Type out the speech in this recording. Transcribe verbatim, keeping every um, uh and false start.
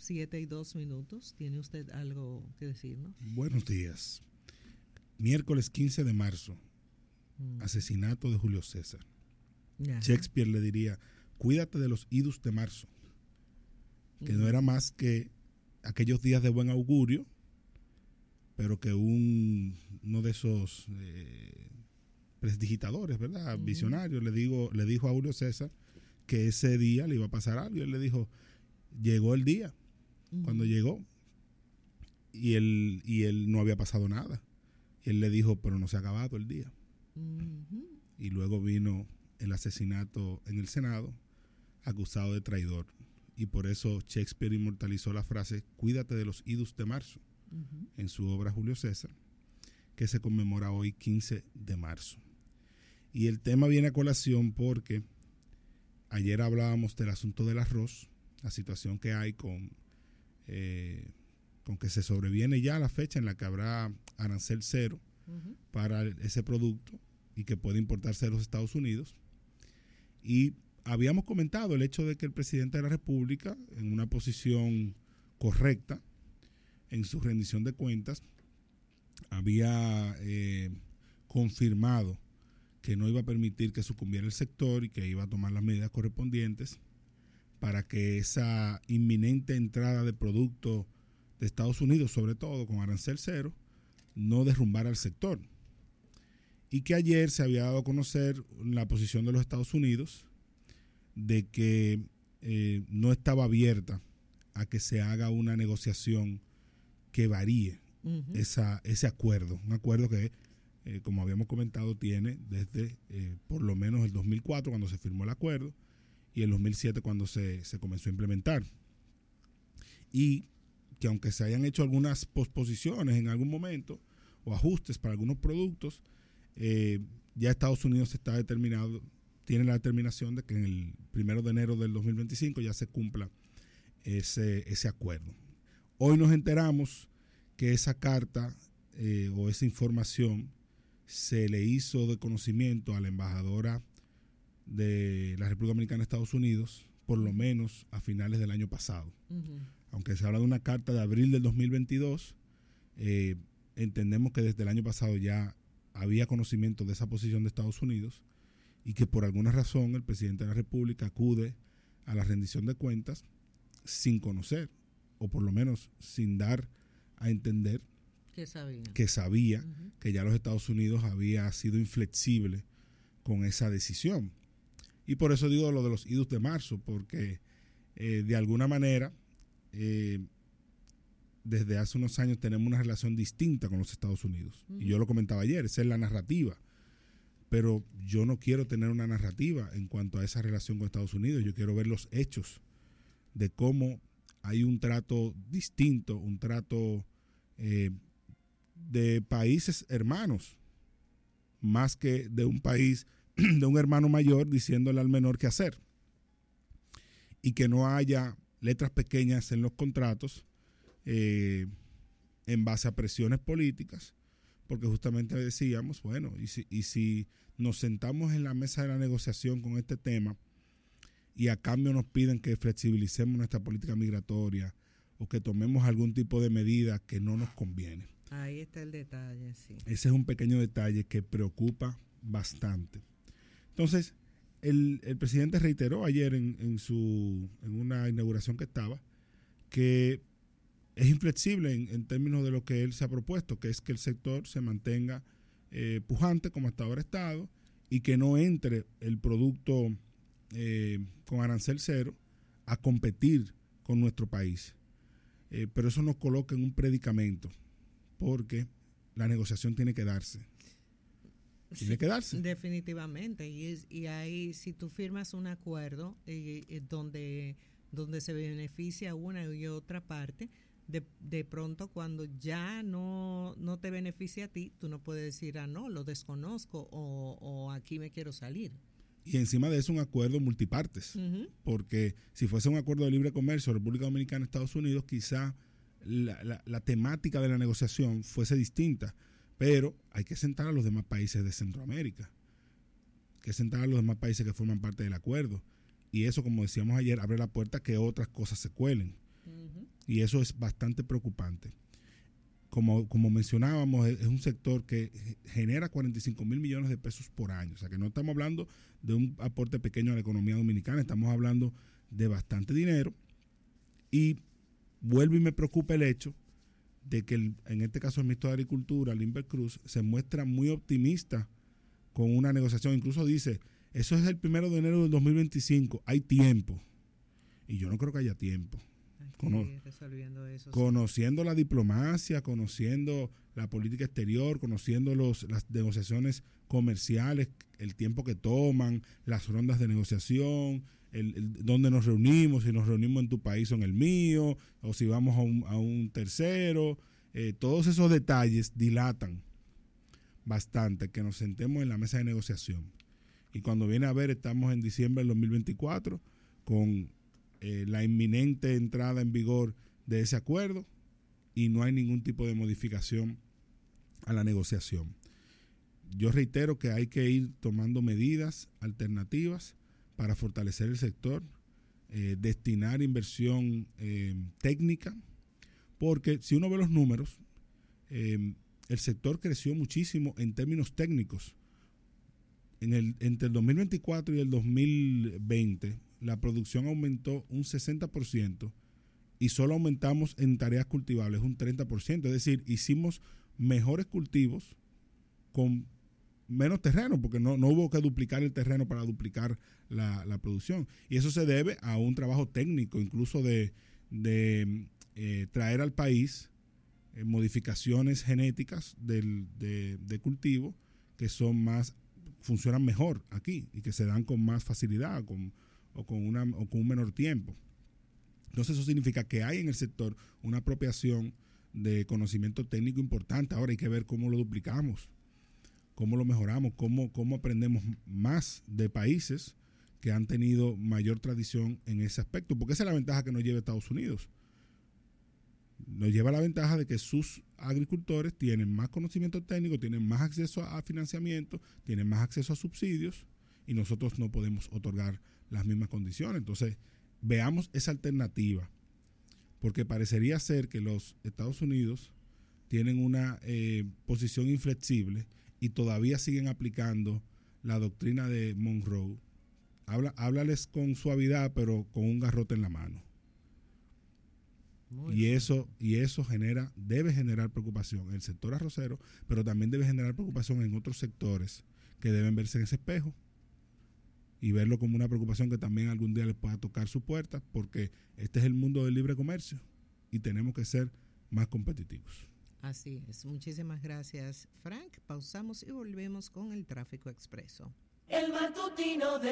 siete y dos minutos. ¿Tiene usted algo que decirnos? Buenos días. Miércoles quince de marzo, mm. asesinato de Julio César. Ajá. Shakespeare le diría, cuídate de los idus de marzo, que mm. no era más que aquellos días de buen augurio, pero que un, uno de esos eh, prestidigitadores, ¿verdad? Mm. Visionarios, le, digo, le dijo a Julio César que ese día le iba a pasar algo. Y él le dijo, llegó el día. Mm. Cuando llegó, y él, y él no había pasado nada. Y él le dijo, pero no se ha acabado el día. Mm-hmm. Y luego vino el asesinato en el Senado, acusado de traidor. Y por eso Shakespeare inmortalizó la frase, cuídate de los idus de marzo, uh-huh. en su obra Julio César, que se conmemora hoy quince de marzo. Y el tema viene a colación porque ayer hablábamos del asunto del arroz, la situación que hay con, eh, con que se sobreviene ya la fecha en la que habrá arancel cero uh-huh. para ese producto y que puede importarse de los Estados Unidos. Y habíamos comentado el hecho de que el presidente de la República, en una posición correcta, en su rendición de cuentas, había eh, confirmado que no iba a permitir que sucumbiera el sector y que iba a tomar las medidas correspondientes para que esa inminente entrada de productos de Estados Unidos, sobre todo con arancel cero, no derrumbara el sector. Y que ayer se había dado a conocer la posición de los Estados Unidos de que eh, no estaba abierta a que se haga una negociación que varíe uh-huh. esa, ese acuerdo, un acuerdo que, eh, como habíamos comentado, tiene desde eh, por lo menos el dos mil cuatro, cuando se firmó el acuerdo, y el dos mil siete, cuando se, se comenzó a implementar. Y que aunque se hayan hecho algunas posposiciones en algún momento, o ajustes para algunos productos, eh, ya Estados Unidos está determinado, tiene la determinación de que en el primero de enero del dos mil veinticinco ya se cumpla ese, ese acuerdo. Hoy nos enteramos que esa carta eh, o esa información se le hizo de conocimiento a la embajadora de la República Dominicana de Estados Unidos, por lo menos a finales del año pasado. Uh-huh. Aunque se habla de una carta de abril del dos mil veintidós, eh, entendemos que desde el año pasado ya había conocimiento de esa posición de Estados Unidos, y que por alguna razón el presidente de la República acude a la rendición de cuentas sin conocer, o por lo menos sin dar a entender que sabía, que, sabía uh-huh. que ya los Estados Unidos había sido inflexible con esa decisión. Y por eso digo lo de los idus de marzo, porque eh, de alguna manera eh, desde hace unos años tenemos una relación distinta con los Estados Unidos. Uh-huh. Y yo lo comentaba ayer, esa es la narrativa. Pero yo no quiero tener una narrativa en cuanto a esa relación con Estados Unidos. Yo quiero ver los hechos de cómo hay un trato distinto, un trato eh, de países hermanos, más que de un país, de un hermano mayor diciéndole al menor qué hacer. Y que no haya letras pequeñas en los contratos eh, en base a presiones políticas. Porque justamente decíamos, bueno, y si, y si nos sentamos en la mesa de la negociación con este tema y a cambio nos piden que flexibilicemos nuestra política migratoria o que tomemos algún tipo de medida que no nos conviene. Ahí está el detalle, sí. Ese es un pequeño detalle que preocupa bastante. Entonces, el, el presidente reiteró ayer en, en, su, en una inauguración que estaba que es inflexible en, en términos de lo que él se ha propuesto, que es que el sector se mantenga eh, pujante como hasta ahora ha estado y que no entre el producto eh, con arancel cero a competir con nuestro país. Eh, pero eso nos coloca en un predicamento, porque la negociación tiene que darse. Tiene sí, que darse. Definitivamente. Y, es, y ahí, si tú firmas un acuerdo eh, eh, donde, donde se beneficia una y otra parte, De, de pronto cuando ya no, no te beneficia a ti, tú no puedes decir, ah, no, lo desconozco o, o aquí me quiero salir. Y encima de eso un acuerdo multipartes, uh-huh. porque si fuese un acuerdo de libre comercio República Dominicana Estados Unidos, quizá la, la, la temática de la negociación fuese distinta, pero hay que sentar a los demás países de Centroamérica, hay que sentar a los demás países que forman parte del acuerdo, y eso, como decíamos ayer, abre la puerta a que otras cosas se cuelen. Uh-huh. y eso es bastante preocupante. Como, como mencionábamos, es, es un sector que genera cuarenta y cinco mil millones de pesos por año, o sea que no estamos hablando de un aporte pequeño a la economía dominicana, estamos hablando de bastante dinero, y vuelve y me preocupa el hecho de que el, en este caso el ministro de Agricultura, Limber Cruz, se muestra muy optimista con una negociación, incluso dice, eso es el primero de enero del dos mil veinticinco, hay tiempo, y yo no creo que haya tiempo. Cono resolviendo eso, conociendo sí. la diplomacia, conociendo la política exterior, conociendo los, las negociaciones comerciales, el tiempo que toman, las rondas de negociación, el, el, dónde nos reunimos, si nos reunimos en tu país o en el mío, o si vamos a un, a un tercero, eh, todos esos detalles dilatan bastante que nos sentemos en la mesa de negociación. Y cuando viene a ver, estamos en diciembre del dos mil veinticuatro con eh, la inminente entrada en vigor de ese acuerdo y no hay ningún tipo de modificación a la negociación. Yo reitero que hay que ir tomando medidas alternativas para fortalecer el sector, eh, destinar inversión eh, técnica, porque si uno ve los números, eh, el sector creció muchísimo en términos técnicos. En el, entre el dos mil veinticuatro y el dos mil veinte, la producción aumentó un sesenta por ciento y solo aumentamos en tareas cultivables un treinta por ciento. Es decir, hicimos mejores cultivos con menos terreno, porque no, no hubo que duplicar el terreno para duplicar la, la producción. Y eso se debe a un trabajo técnico, incluso de, de eh, traer al país eh, modificaciones genéticas del, de, de cultivo que son más, funcionan mejor aquí y que se dan con más facilidad con, o, con una, o con un menor tiempo. Entonces eso significa que hay en el sector una apropiación de conocimiento técnico importante. Ahora hay que ver cómo lo duplicamos, cómo lo mejoramos, cómo, cómo aprendemos más de países que han tenido mayor tradición en ese aspecto, porque esa es la ventaja que nos lleva Estados Unidos. Nos lleva la ventaja de que sus agricultores tienen más conocimiento técnico, tienen más acceso a financiamiento, tienen más acceso a subsidios y nosotros no podemos otorgar las mismas condiciones. Entonces, veamos esa alternativa, porque parecería ser que los Estados Unidos tienen una eh, posición inflexible y todavía siguen aplicando la doctrina de Monroe. Habla, háblales con suavidad, pero con un garrote en la mano. Muy y bien. eso y eso genera debe generar preocupación en el sector arrocero, pero también debe generar preocupación en otros sectores que deben verse en ese espejo y verlo como una preocupación que también algún día les pueda tocar su puerta, porque este es el mundo del libre comercio y tenemos que ser más competitivos. Así es. Muchísimas gracias, Frank. Pausamos y volvemos con el tráfico expreso. El matutino de